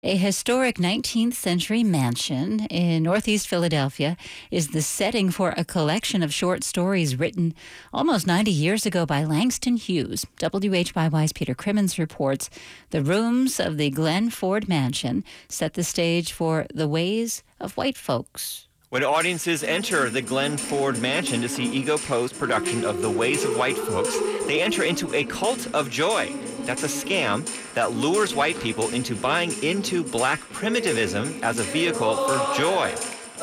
A historic 19th century mansion in Northeast Philadelphia is the setting for a collection of short stories written almost 90 years ago by Langston Hughes. WHYY's Peter Crimmins reports the rooms of the Glen Ford Mansion set the stage for The Ways of White Folks. When audiences enter the Glen Ford Mansion to see Ego Poe's production of The Ways of White Folks, they enter into a cult of joy. That's a scam that lures white people into buying into black primitivism as a vehicle for joy.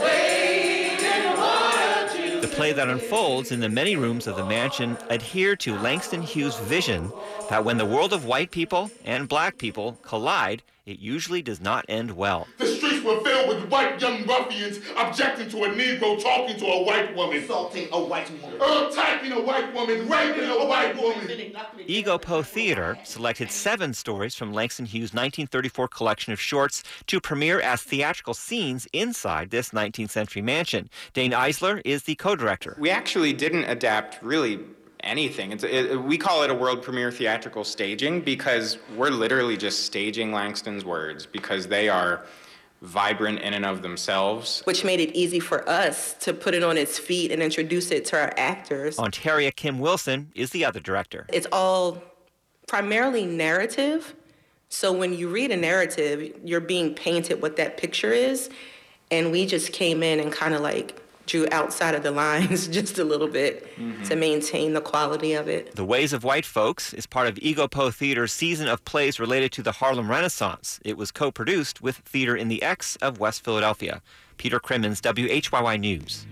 The play that unfolds in the many rooms of the mansion adhere to Langston Hughes' vision that when the world of white people and black people collide, it usually does not end well. The streets were filled with white young ruffians objecting to a Negro talking to a white woman. Assaulting a white woman. Attacking a white woman, raping a white woman. Ego Poe Theater selected 7 stories from Langston Hughes' 1934 collection of shorts to premiere as theatrical scenes inside this 19th century mansion. Dane Eisler is the co-director. We actually didn't adapt really anything. We call it a world premiere theatrical staging because we're literally just staging Langston's words because they are vibrant in and of themselves. Which made it easy for us to put it on its feet and introduce it to our actors. Ontaria Kim Wilson is the other director. It's all primarily narrative. So when you read a narrative, you're being painted what that picture is. And we just came in and kind of drew outside of the lines just a little bit to maintain the quality of it. The Ways of White Folks is part of Ego Poe Theater's season of plays related to the Harlem Renaissance. It was co-produced with Theater in the X of West Philadelphia. Peter Crimmins, WHYY News.